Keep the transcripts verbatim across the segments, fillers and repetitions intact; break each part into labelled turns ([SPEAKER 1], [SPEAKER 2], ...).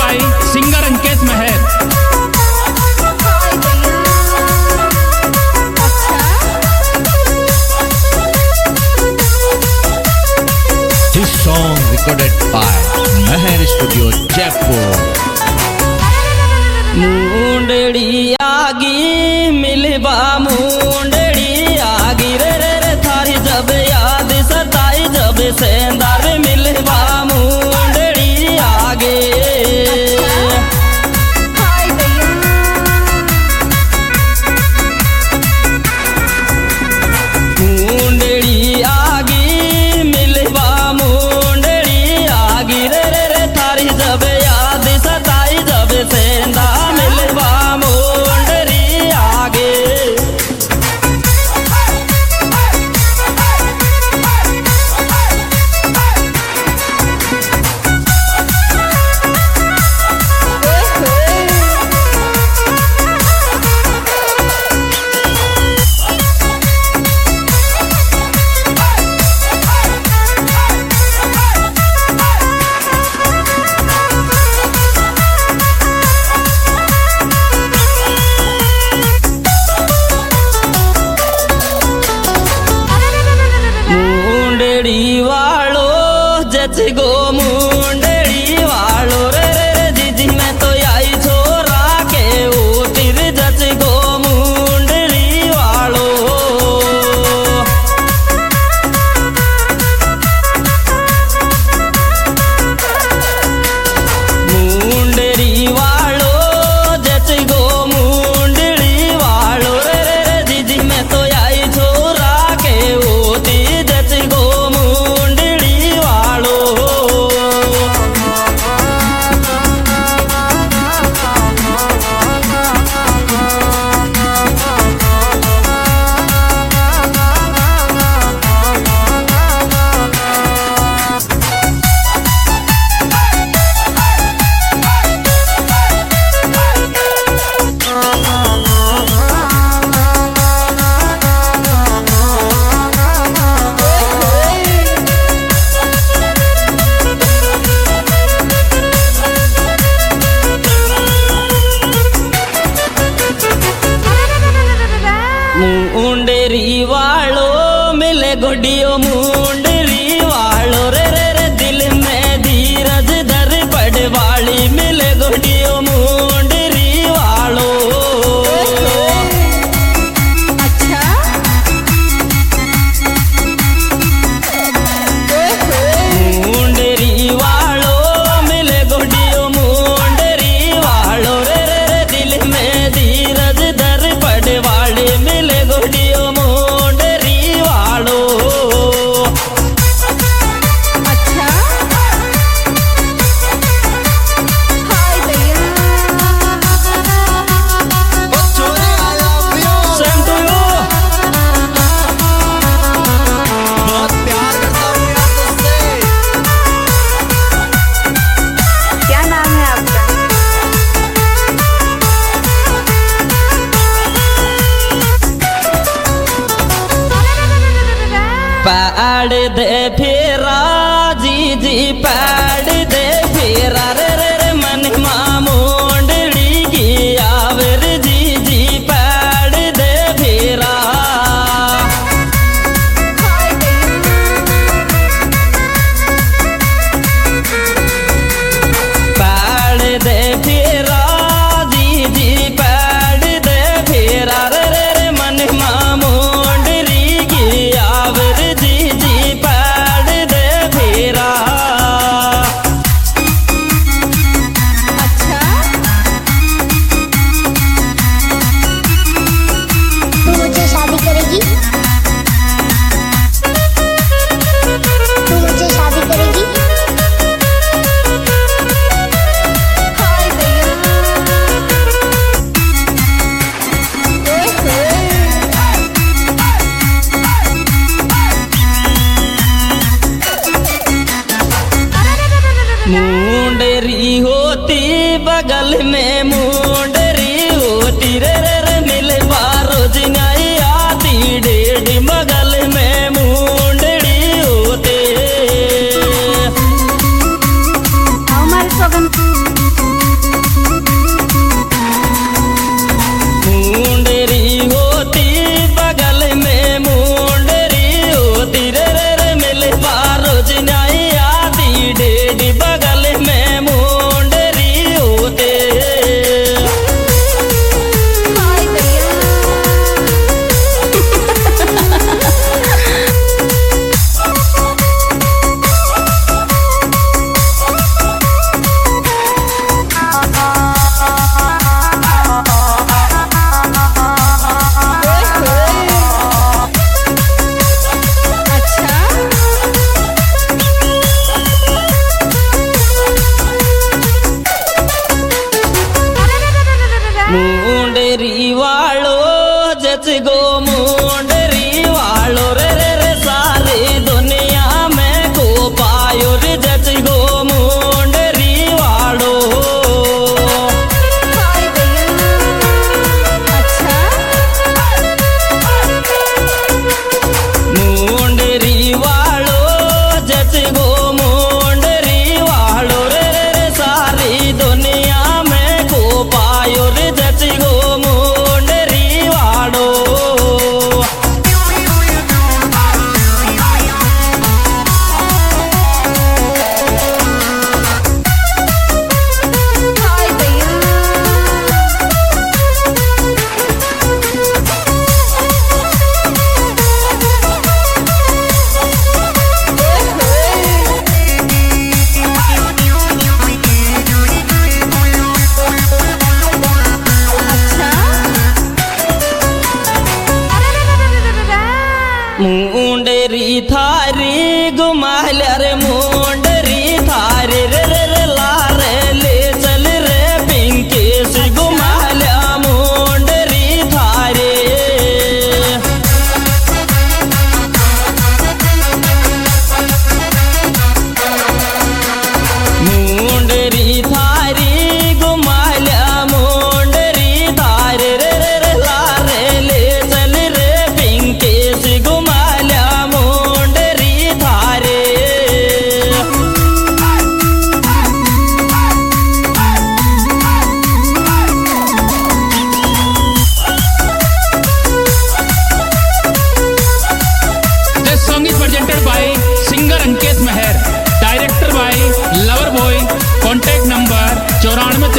[SPEAKER 1] बाई singer Ankesh महर।
[SPEAKER 2] This song recorded by Mahar Studio Jaipur।
[SPEAKER 3] मुंडड़ी आगी मिलबा मुंडड़ी आगी रे रे रे थारी जब याद सताई जब सेंदार मिलबा मुंडड़ी आगे मुंडड़ी आगी मिलबा मुंडड़ी आगी रे रे रे थारी जब याद सताई जब सेंदा मिलबा मुंडड़ी आगे मुंडड़ी वालो जच गो मुंडड़ी वालो रे रे रे दीदी मैं तो आई छोरा के ओ तिर जच गो मुंडड़ी वालो मुंडड़ी वालो जच गो मुंडड़ी वालो रे रे रे दीदी मैं तो आई छोरा के ओ तिर जच गो मुंडड़ी वालो मुंडरी वालो मिले गोडियो मुंडरी वालो रे रे रे दिल में धीरज धर पड़ वाली मिले गोडियो मुंडरी वालो
[SPEAKER 4] अच्छा
[SPEAKER 3] मुंडरी वालो मिले गोडियो मुंडरी वालो रे रे रे दिल में धीरज धर पड़ वाली मिले गोडियो मुंडरी वालो
[SPEAKER 4] अच्छा हाय भैया
[SPEAKER 3] सेम टू यू
[SPEAKER 4] क्या नाम है आपका?
[SPEAKER 3] पैड दे फेरा जी जी पैड दे फेरा रे रे रे मन मुंडड़ी की आवर जी जी पैड दे फेरा
[SPEAKER 4] हाय
[SPEAKER 3] पैड दे फेरा जी जी पैड दे फेरा रे रे रे मन मुंडड़ी की आवर जी जी पैड दे फेरा
[SPEAKER 4] अच्छा तू मुझे शादी करेगी? तू मुझे शादी करेगी? हाय भैया
[SPEAKER 3] मुंडरी होती बगल में मुंडरी होती रे रे रे मिलबा रोज नहीं आती डेढ़ बगल में मुंडरी होते
[SPEAKER 4] हमारे सगन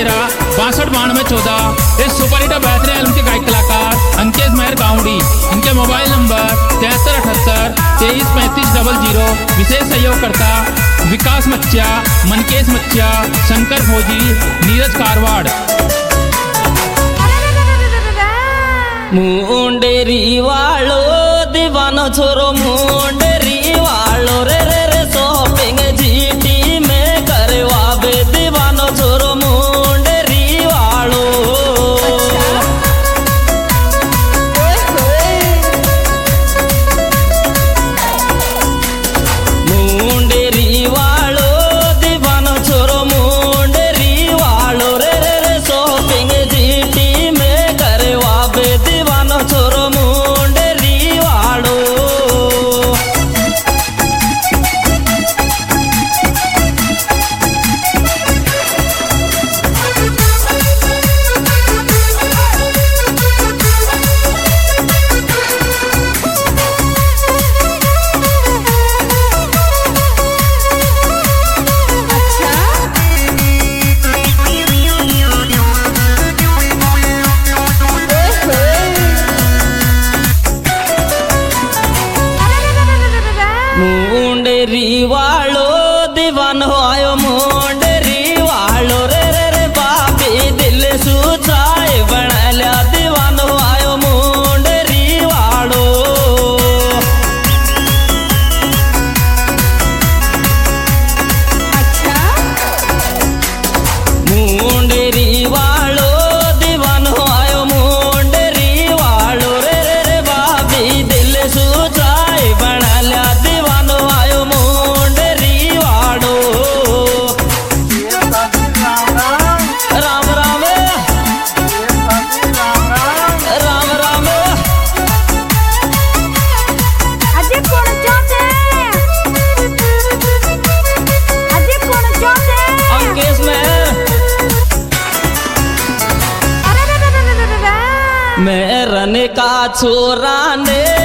[SPEAKER 1] तेरह बासठ बानवे चौदह। इस सुपर हिट बेहतरीन फिल्म के गायक कलाकार अंकेश मेहर गाउंडी। इनके मोबाइल नंबर तिहत्तर अठहत्तर तेईस पैंतीस डबल जीरो। विशेष सहयोगकर्ता विकास मच्चा, मनकेश मच्चा, शंकर फौजी, नीरज कारवाड़।
[SPEAKER 3] मुंडेरी वालो दीवानो छोरो मुंडेरी वालो रे रे रे शॉपिंग जीटी में करवावे दीवानो छोरो मुंडेरी वालो। मुंडेरी वालो दीवानो छोरो मुंडेरी वालो रे रे रे शॉपिंग जीटी में करवावे दीवानो छोरो मुंडेरी वालो। मुंडेरी वालो दीवान हो आयो मुंडेरी वालो रे रे रे बाबी दिल सुचाए बना लिया दीवान हो आयो मुंडेरी वालो। मुंडेरी वालो दीवान हो आयो मुंडेरी वालो रे रे रे बाबी दिल सुचाए बना लिया दीवान हो आयो मुंडेरी वालो। राम राम राम राम
[SPEAKER 4] अजय कोण चाहते अजय कोण चाहते
[SPEAKER 3] अंकेश मेहर
[SPEAKER 4] अरे रे रे रे रे रे
[SPEAKER 3] मेरन का छोरा ने